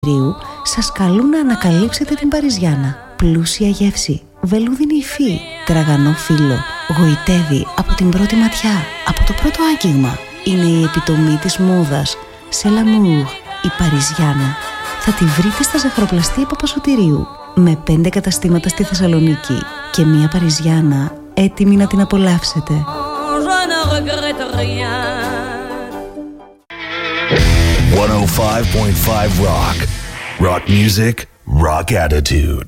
σας καλούν να ανακαλύψετε την Παριζιάνα. Πλούσια γεύση, βελούδινη υφή, τραγανό φύλλο, γοητεύει από την πρώτη ματιά, από το πρώτο άγγιγμα. Είναι η επιτομή της μόδας. Σε l'amour, η Παριζιάνα. Θα τη βρείτε στα ζαχαροπλαστεία Παπασωτηρίου, με 5 καταστήματα στη Θεσσαλονίκη και μια Παριζιάνα έτοιμη να την απολαύσετε. 105.5 Rock. Rock music, rock attitude.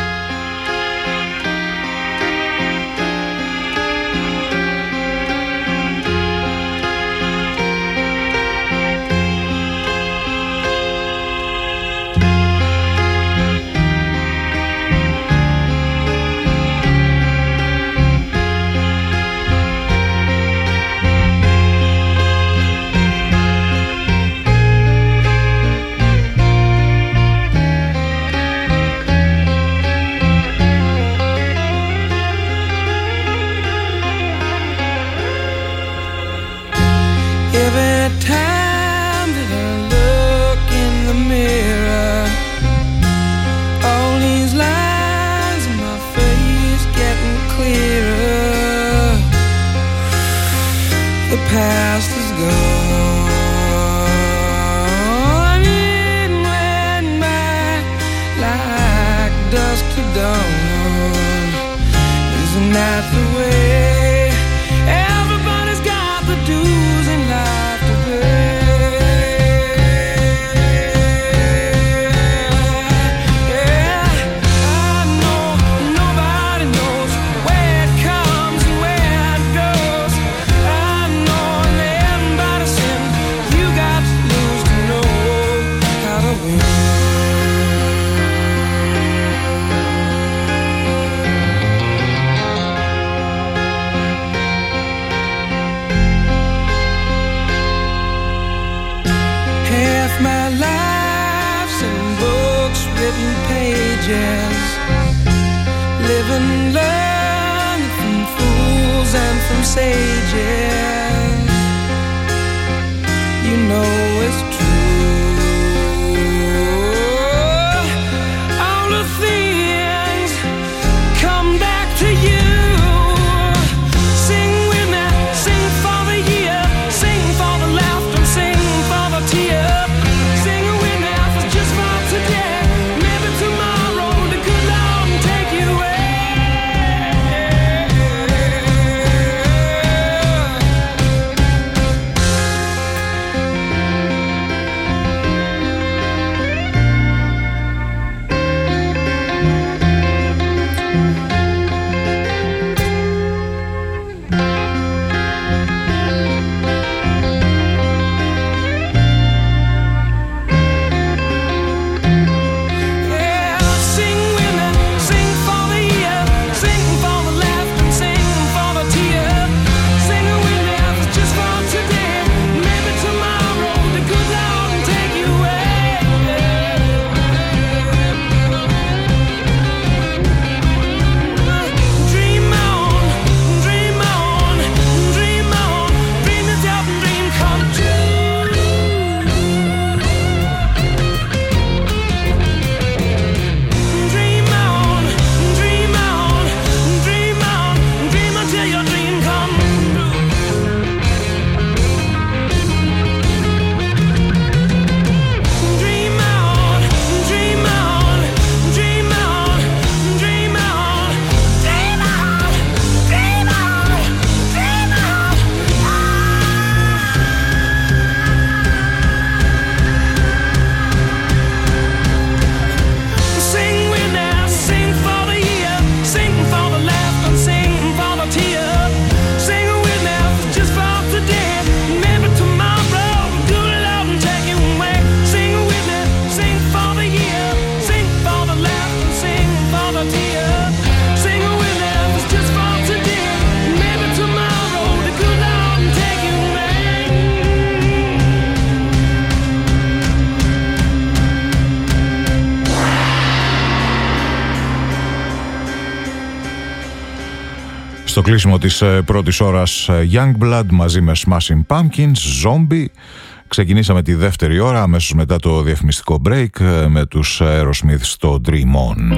Past is gone, it went by like dusk to dawn. Isn't that the way? Everybody's got the dues in life to pay. Yeah, I know nobody knows where it comes and where it goes. I know everybody's sin. You got to lose to know how to win. Half my life's in books, written pages, living, learning from fools and from sages. You know it's true. All the things come back to you. Sing with me, sing for the year, sing for the laughter, sing for the tear. Sing with me, it's just for today. Maybe tomorrow the good Lord will take you away. Yeah, sing with me, sing for the year, sing for the laughter, sing for the tear. Sing with me, it's just for today. Maybe tomorrow the good Lord will take you away. Dream on, dream on, dream on, dream yourself and dream come true. Dream on, dream on, dream on, dream until your dream come true. Dream on, dream on, dream on, dream on, dream on, dream on, dream on. Sing with me, sing for the year, sing for the laughter, sing for the tear. Sing with me, just for today. Maybe tomorrow, good Lord will take you away. Sing with me, sing for the year, sing for the laughter, sing for the tear. Sing with me, just for today. Maybe tomorrow, the good Lord will take you away. Στο κλείσιμο της πρώτης ώρας Youngblood μαζί με Smashing Pumpkins, Zombie, Ξεκινήσαμε τη δεύτερη ώρα αμέσως μετά το διαφημιστικό break με τους Aerosmith στο Dream On.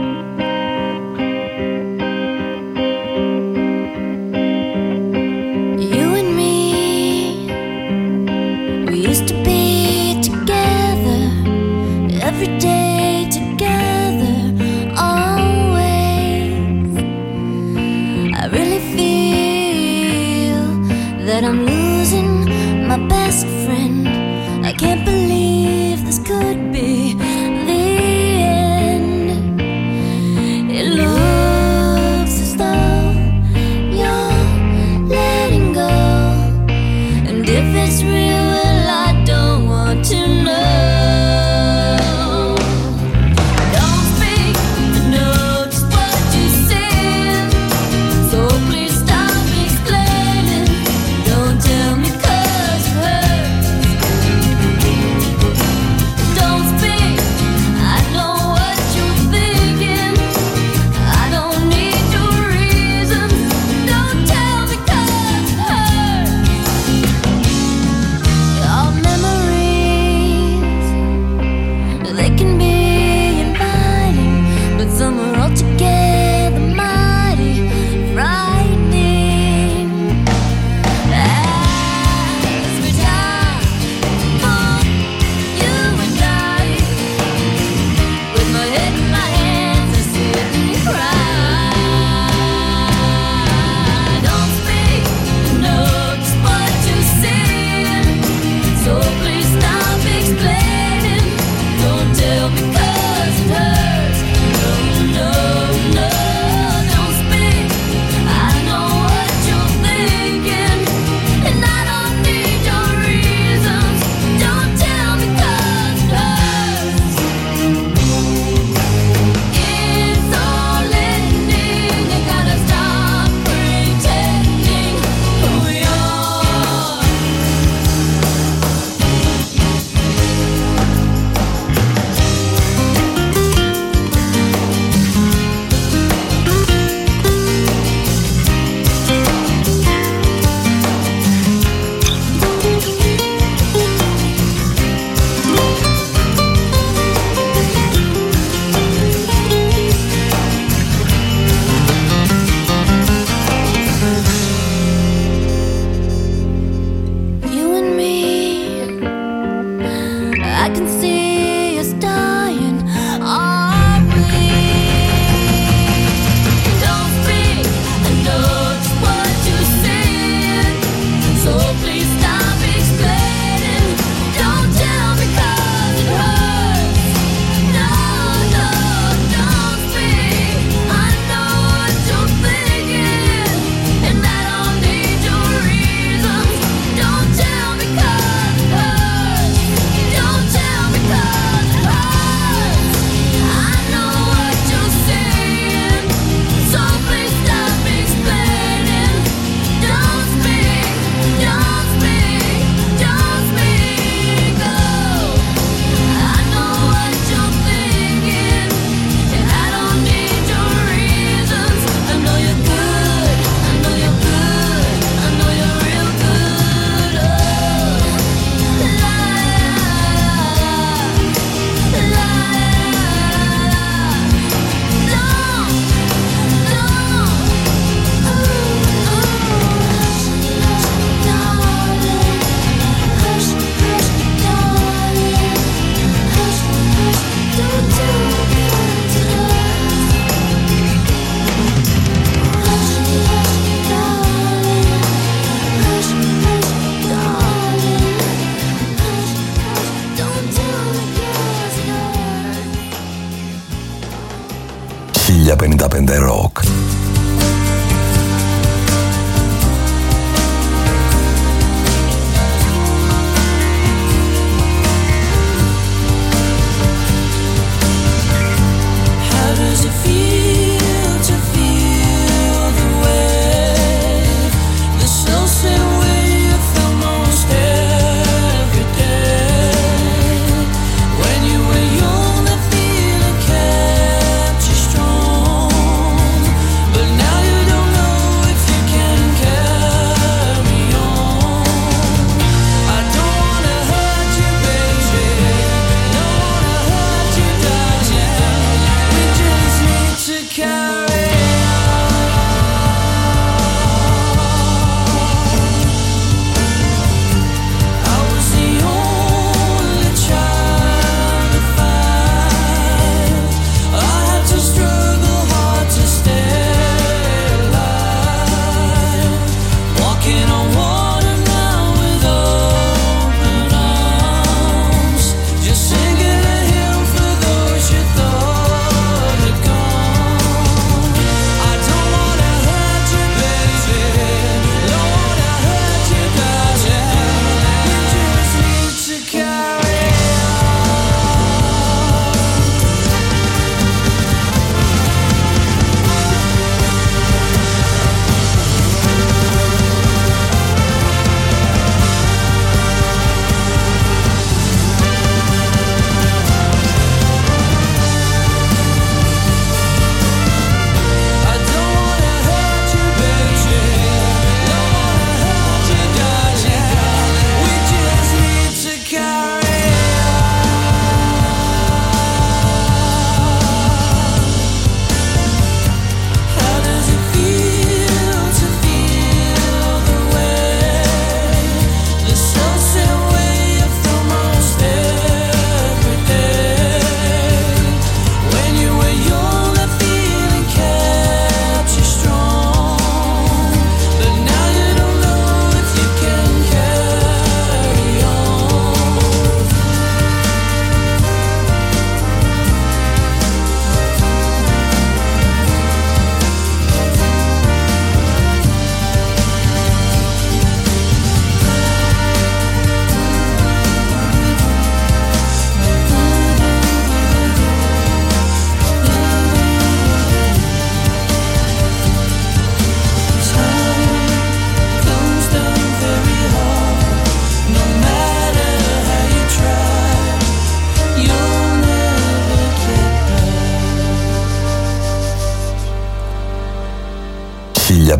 Rock.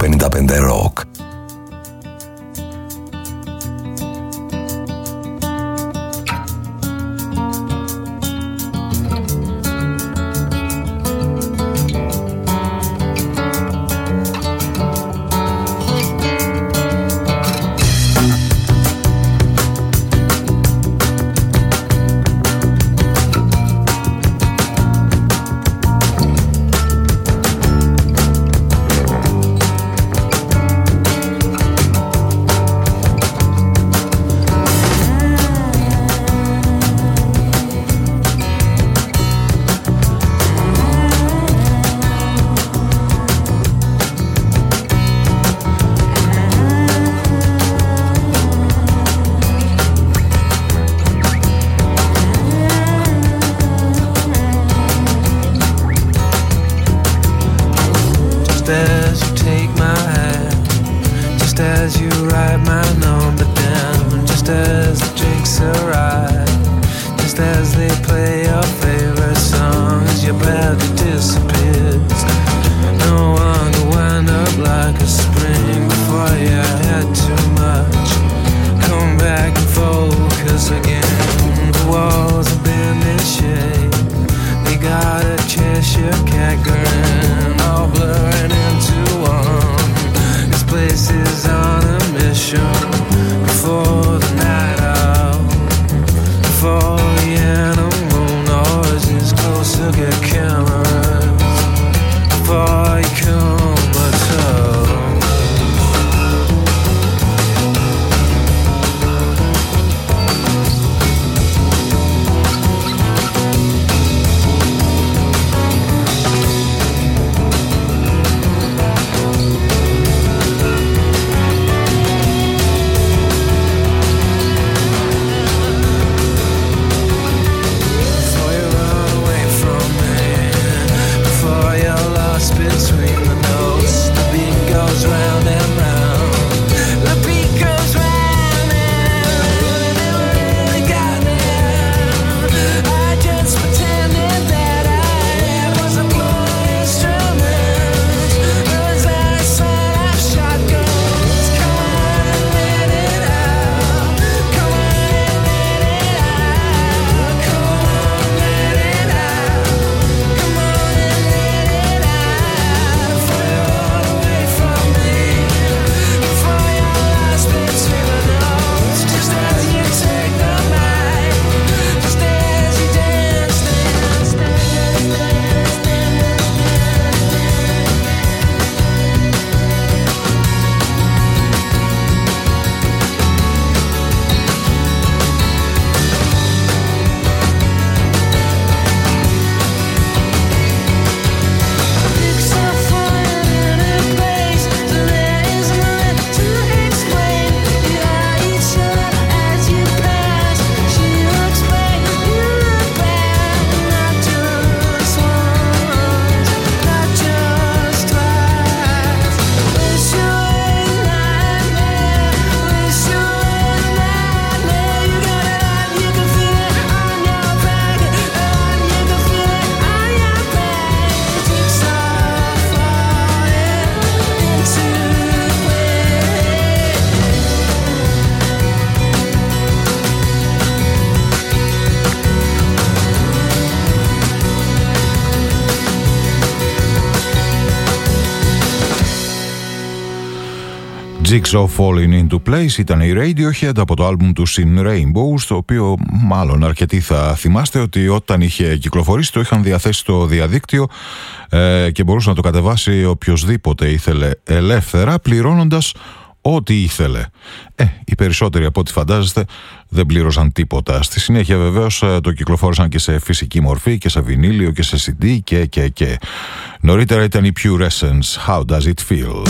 55 Rock. Jigsaw Falling Into Place ήταν η Radiohead από το άλμπουμ του In Rainbows, το οποίο μάλλον αρκετοί θα θυμάστε ότι όταν είχε κυκλοφορήσει το είχαν διαθέσει στο διαδίκτυο και μπορούσε να το κατεβάσει οποιοσδήποτε ήθελε ελεύθερα, πληρώνοντας ό,τι ήθελε. Οι περισσότεροι από ό,τι φαντάζεστε δεν πλήρωσαν τίποτα. Στη συνέχεια βεβαίως το κυκλοφόρησαν και σε φυσική μορφή και σε βινίλιο και σε CD και. Νωρίτερα ήταν η Pure Essence, How Does It Feel?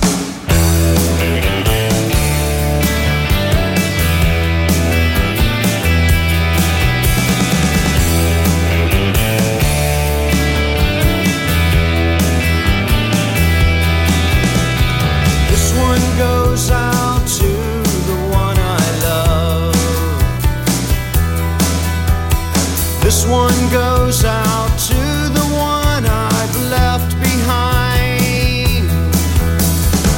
This one goes out to the one I've left behind.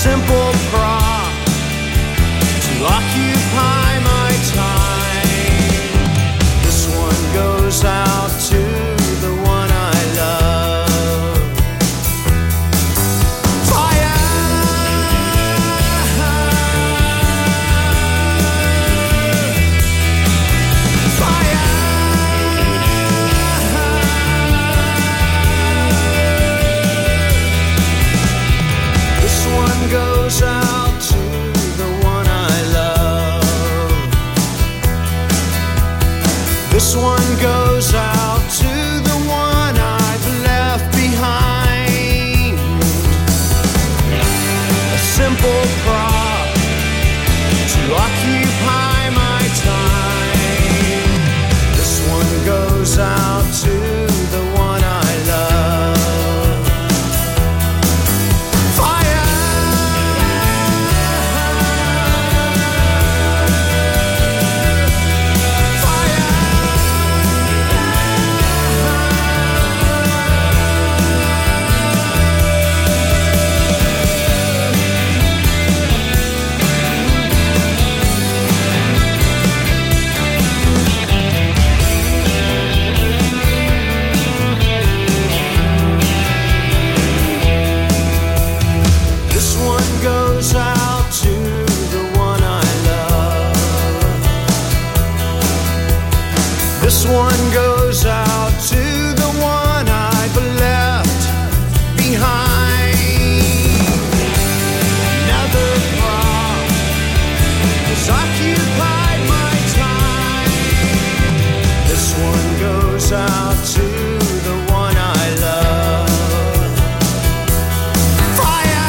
simple prop to occupy my time. This one goes out to the one I love. Fire! Fire! This one goes out to the one I love. This one goes out to the one I've left behind. A simple prop to occupy my time. This one goes out to the one I love. Fire! This one goes out to the one I love. This one goes out to the one I've left behind. Another prop has occupied my time. This one goes out to the one I love. Fire!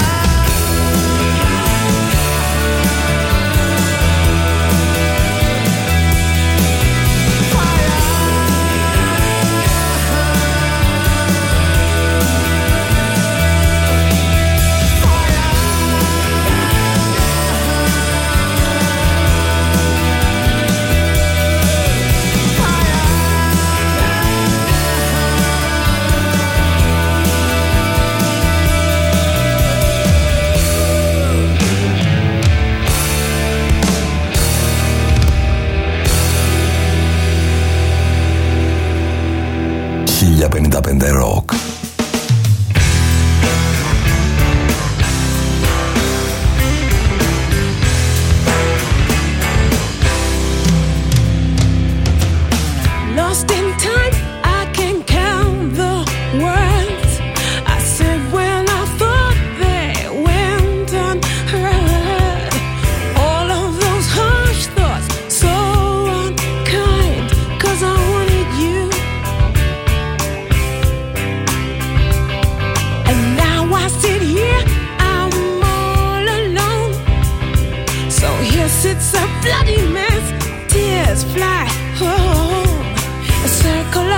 Rock. Lost in time, I can count the words I said when I thought they went unheard. All of those harsh thoughts, so unkind, 'cause I wanted you. And now I sit here, I'm all alone. So here sits a bloody mess, tears fly home. A circle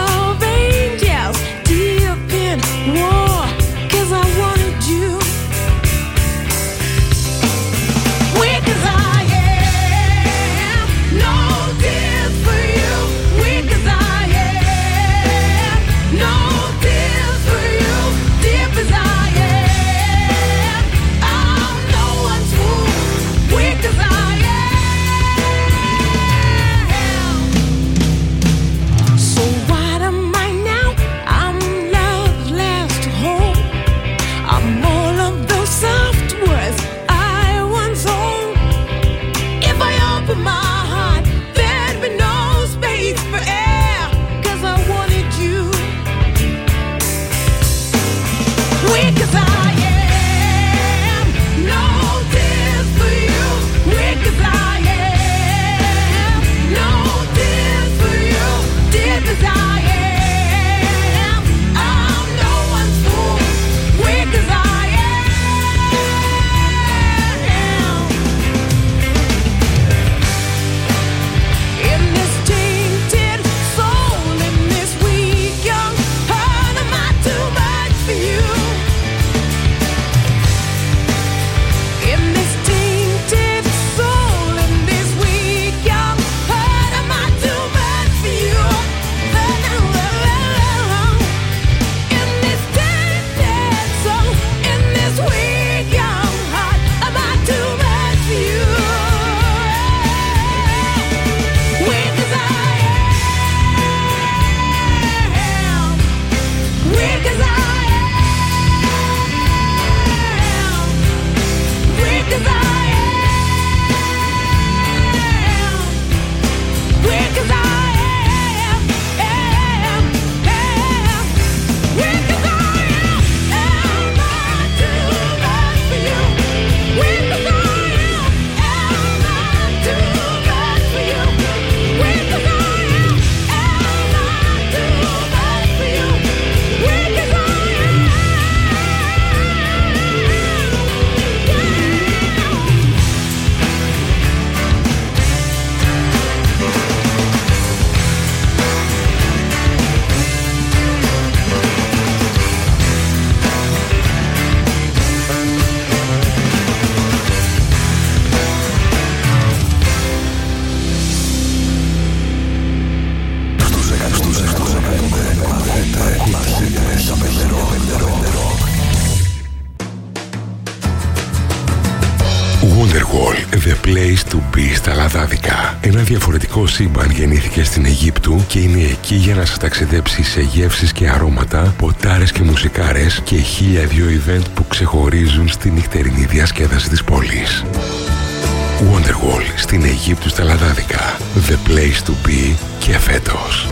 Wonderwall, the place to be στα λαδάδικα. Ένα διαφορετικό σύμπαν γεννήθηκε στην Αιγύπτου και είναι εκεί για να σας ταξιδέψει σε γεύσεις και αρώματα, ποτάρες και μουσικάρες και 1002 event που ξεχωρίζουν στη νυχτερινή διασκέδαση της πόλης. Wonderwall στην Αιγύπτου στα λαδάδικα. The place to be και φέτος.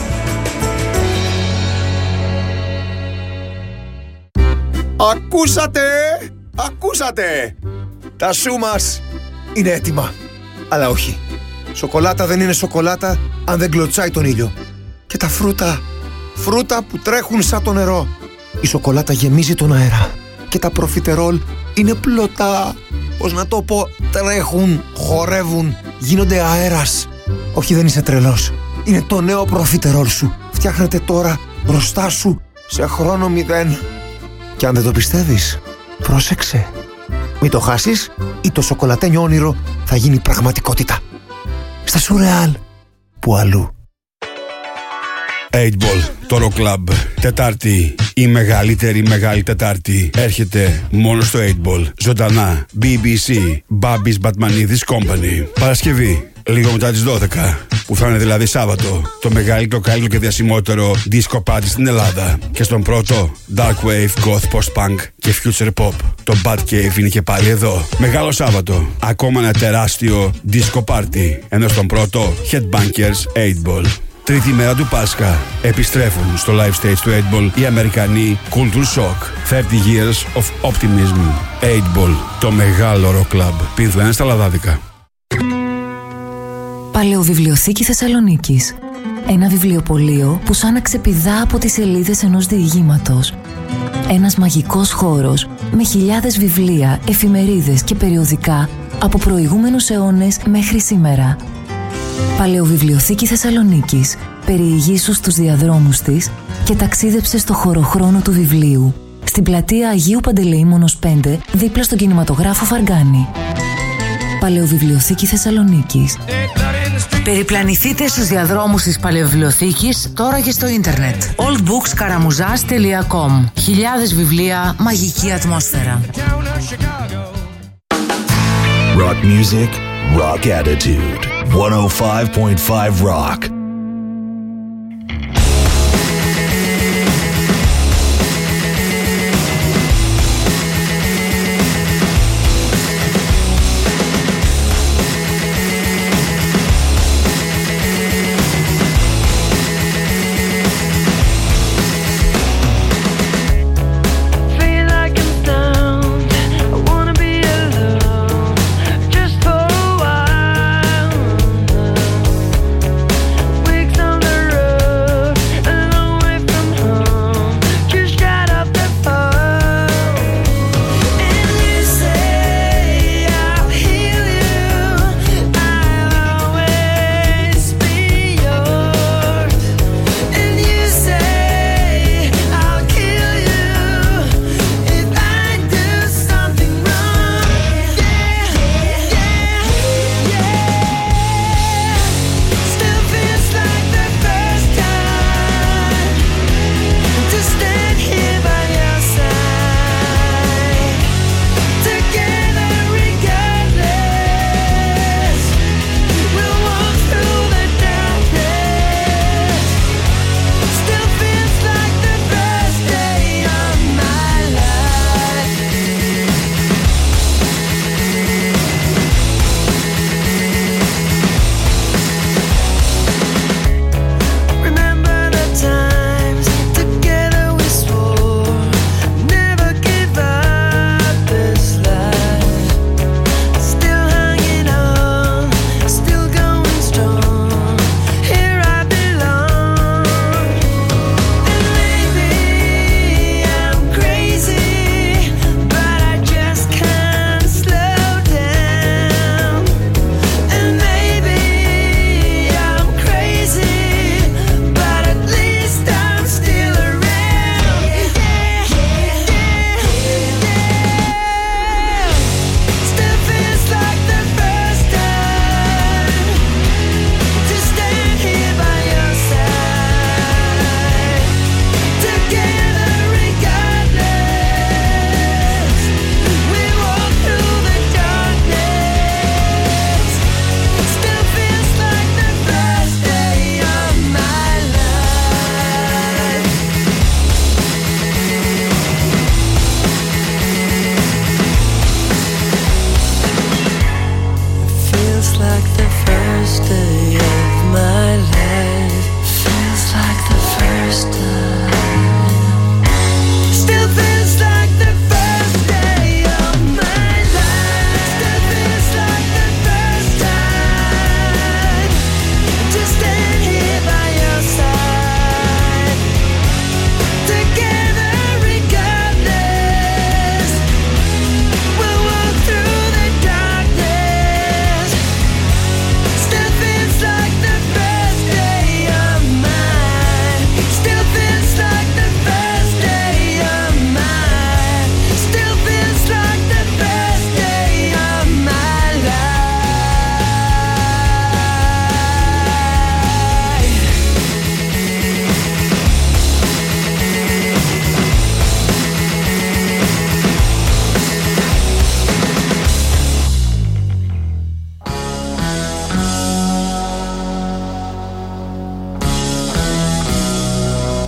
Ακούσατε! Τα σου μας είναι έτοιμα. Αλλά όχι. Σοκολάτα δεν είναι σοκολάτα αν δεν κλωτσάει τον ήλιο. Και τα φρούτα που τρέχουν σαν το νερό. Η σοκολάτα γεμίζει τον αέρα. Και τα προφιτερόλ είναι πλωτά. Πώς να το πω, τρέχουν, χορεύουν, γίνονται αέρας. Όχι, δεν είσαι τρελός. Είναι το νέο προφιτερόλ σου. Φτιάχνεται τώρα μπροστά σου σε χρόνο 0. Και αν δεν το πιστεύεις, πρόσεξε. Μην το χάσεις ή το σοκολατένιο όνειρο θα γίνει πραγματικότητα. Στα Σουρεάλ, που αλλού. 8Ball, το Rock Club. Τετάρτη, η μεγαλύτερη Τετάρτη. Έρχεται μόνο στο 8Ball. Ζωντανά, BBC, Babis Batmanidis Company. Παρασκευή, λίγο μετά τις 12, που θα είναι δηλαδή Σάββατο, το μεγαλύτερο, καλύτερο και διασημότερο disco party στην Ελλάδα. Και στον πρώτο, Dark Wave, Goth, Post-Punk και Future Pop. Το Bad Cave είναι και πάλι εδώ. Μεγάλο Σάββατο, ακόμα ένα τεράστιο disco party. Ενώ στον πρώτο, Headbangers 8Ball. Τρίτη μέρα του Πάσχα, επιστρέφουν στο live stage του 8Ball οι Αμερικανοί Culture Shock. 30 Years of Optimism. 8Ball, το μεγάλο rock club. Πίνθλα στα λαδάδικα. Παλαιοβιβλιοθήκη Θεσσαλονίκης. Ένα βιβλιοπωλείο που σαν να ξεπηδά από τις σελίδες ενός διηγήματος. Ένας μαγικός χώρος με χιλιάδες βιβλία, εφημερίδες και περιοδικά από προηγούμενους αιώνες μέχρι σήμερα. Παλαιοβιβλιοθήκη Θεσσαλονίκης. Περιηγήσου στους διαδρόμους της και ταξίδεψε στο χωροχρόνο του βιβλίου. Στην πλατεία Αγίου Παντελεήμονος 5, δίπλα στον κινηματογράφο Φαργκάνη. Παλαιοβιβλιοθήκη Θεσσαλονίκης. Περιπλανηθείτε στους διαδρόμους της Παλαιοβιβλιοθήκης τώρα και στο ίντερνετ. oldbookskaramuzas.com. Χιλιάδες βιβλία, μαγική ατμόσφαιρα. Rock music, rock attitude. 105.5 Rock.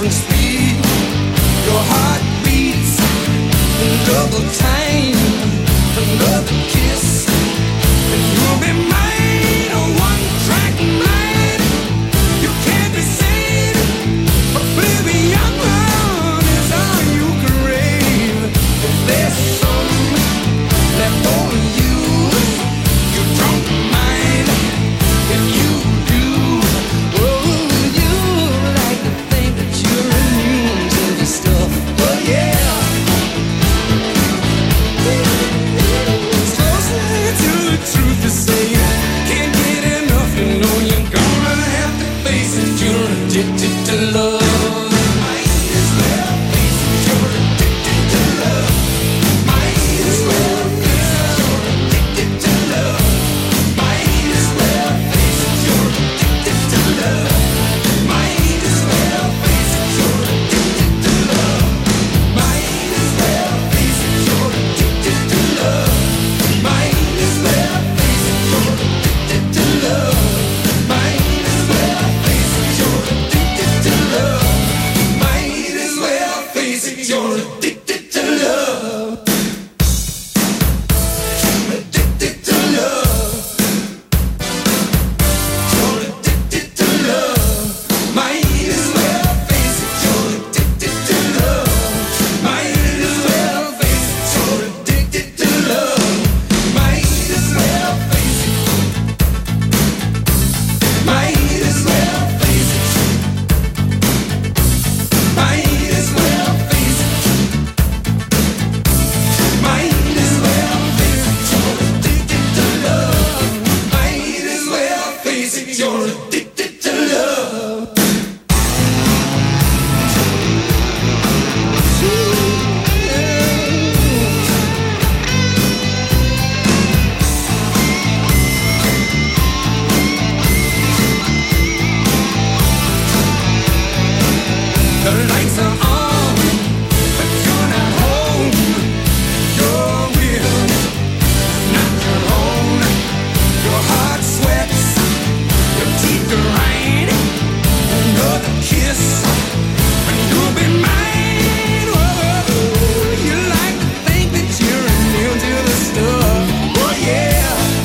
different speed. Your heart beats in double time. Another kiss, and you'll be mine. A one-track mind. You can't be seen. Oblivion is all you crave. If there's some left over you, you don't mind. If you do, oh, you like to think that you're immune to the stuff. Oh yeah. It's closer to the truth to say can't get enough. You know you're gonna have to face it. You're addicted to love. Might as well face it. You're addicted to love. Might as well face it. You're addicted to love. Might as well face it. You're addicted to love. Might as well face it. You're addicted to love. Might as well face it. You're addicted to love. Might as well face it. You're addicted to love. Might as well face it. You're addicted to love. Might as well face it. You're addicted to love. Addicted to love. You're addicted to love. Might as well face it. You're addicted to love. Might as well face it. You're addicted to love. Might as well face it. Might as well face it. Might as well face it. Might as well face it. You're addicted to love. Might as well face it. You're addicted to love. The lights are on, but you're not home. Your will is not your own. Your heart sweats, your teeth grind. Another kiss, and you'll be mine. Whoa, you like to think that you're immune to the stuff. Oh yeah.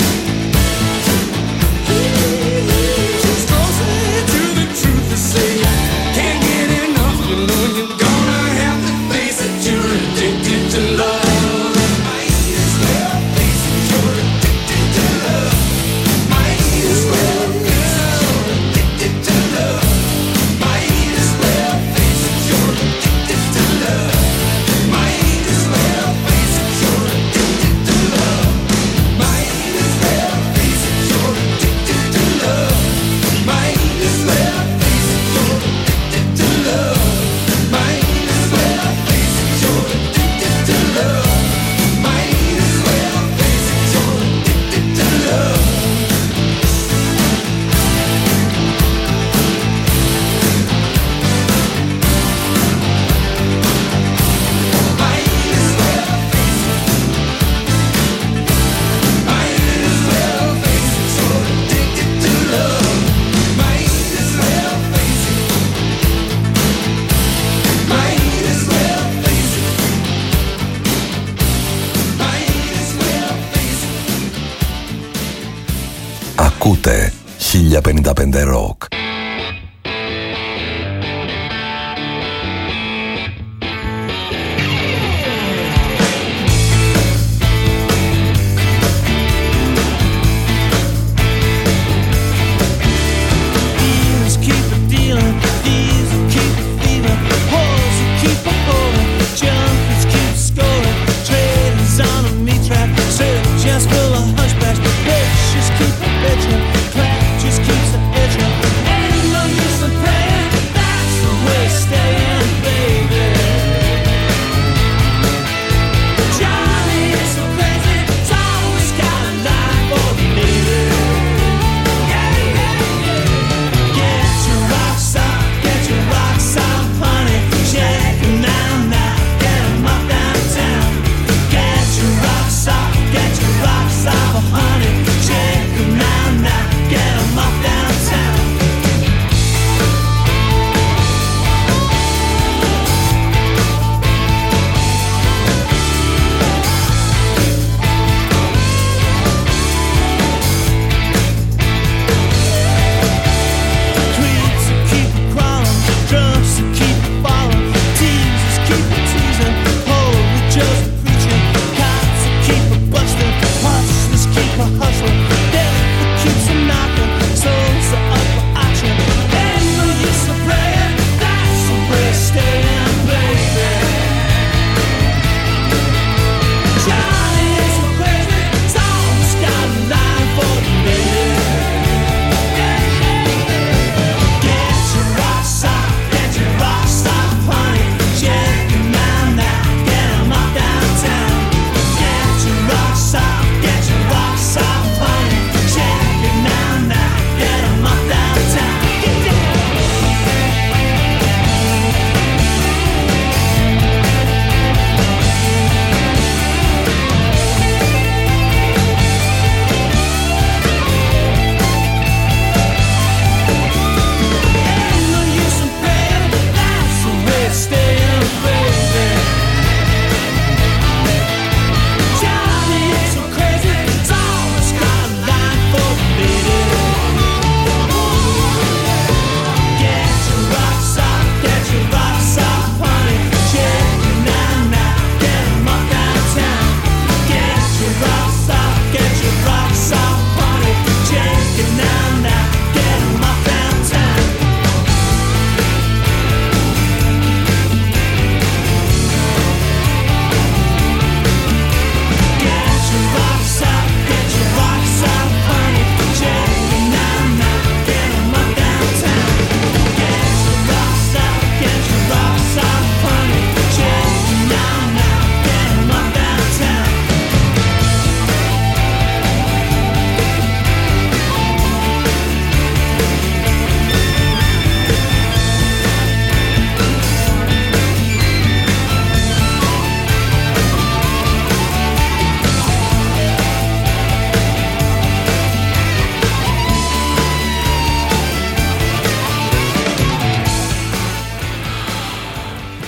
It's closer to the truth to say can't get enough. You know you're gonna have to face it. You're addicted to love. Might as well face it. You're addicted to love. Might as well face it. You're addicted to love. Might as well face it. You're addicted to love. Might as well face it. You're addicted to love. Might as well face it. You're addicted to love. Might as well face it. You're addicted to love. Might as well face it. You're addicted to love. Might as well face it. You're addicted to love. Might as well face it. Might as well face it. You're addicted to love. Might as well face it. Might as well face it. Might as well face it. Ακούτε 1055 Rock. Dealers keep a dealing, thieves keep a thieving, hoes keep a holding, junkies keep scoring, traders on a meat track, soldiers full of hunchbacks, bitches keep a bitching, crack just keeps a itching.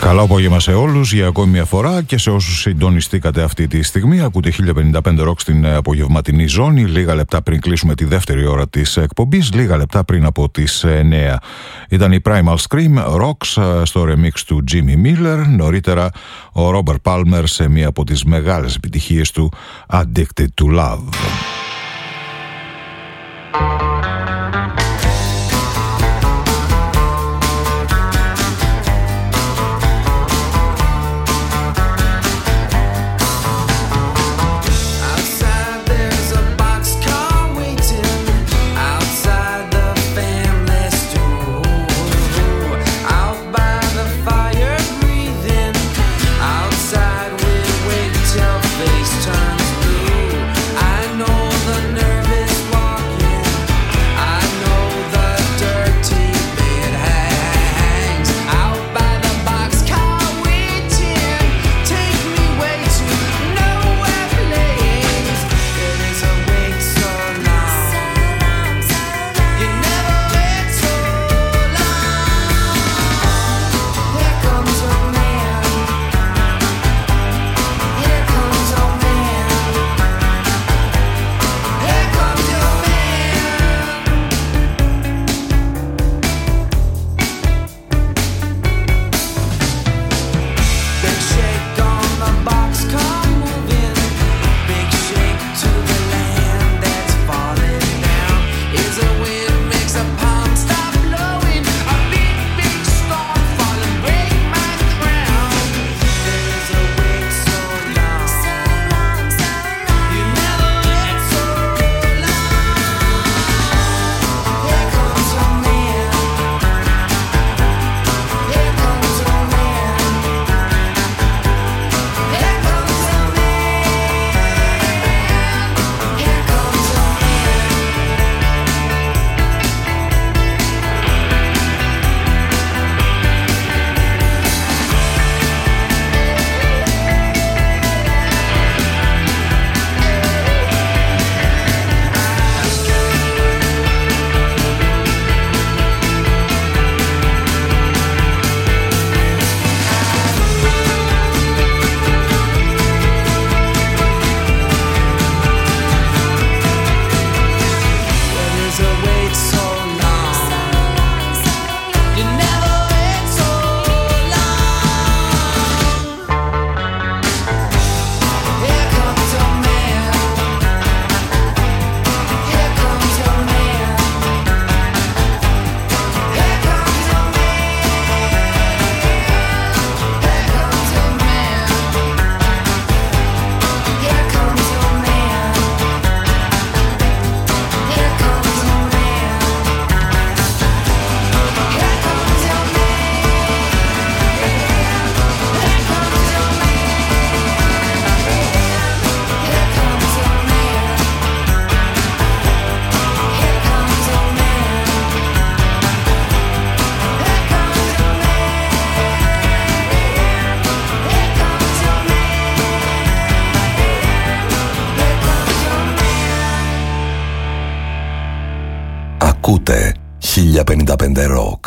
Καλό απόγευμα σε όλους για ακόμη μια φορά και σε όσους συντονιστήκατε αυτή τη στιγμή. Ακούτε 1055 Rock στην απογευματινή ζώνη, λίγα λεπτά πριν κλείσουμε τη δεύτερη ώρα της εκπομπής, λίγα λεπτά πριν από τις 9. Ήταν η Primal Scream Rocks στο remix του Jimmy Miller, νωρίτερα ο Robert Palmer σε μία από τις μεγάλες επιτυχίες του, Addicted to Love. Ακούτε 1055 Rock.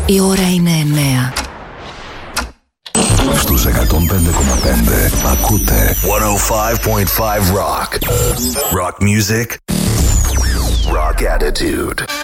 Η ώρα είναι 9. Στους 105,5 ακούτε 105.5 Rock. Rock music, rock attitude.